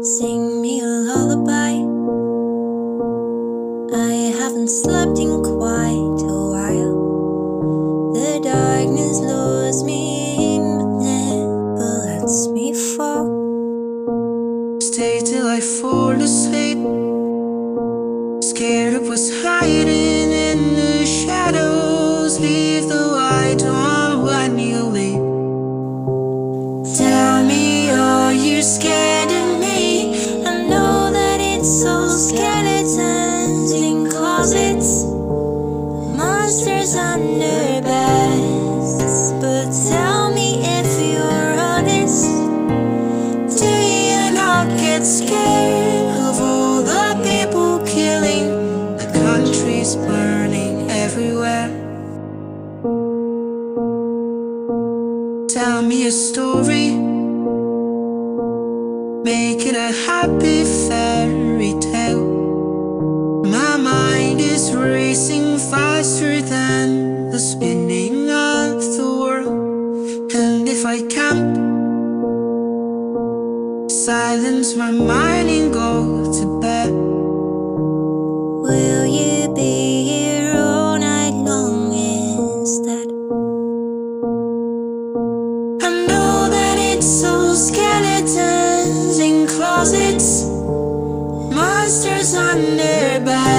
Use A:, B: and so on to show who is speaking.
A: Sing me a lullaby. I haven't slept in quite a while. The darkness lures me in, but never lets me fall.
B: Stay till I fall asleep, scared of what's hiding in the shadows. Leave the light on when you leave.
A: Tell me, are you scared of me? I know that it's all skeletons in closets, monsters under beds. But tell me if you're honest, do you not get scared of all the people killing?
B: The country's burning everywhere. Tell me a story, make it a happy fairy tale. My mind is racing faster than the spinning of the world. And if I can't silence my mind and go to bed,
A: Will you be here all night long instead? I know that it's all skeletons in closets, monsters under beds.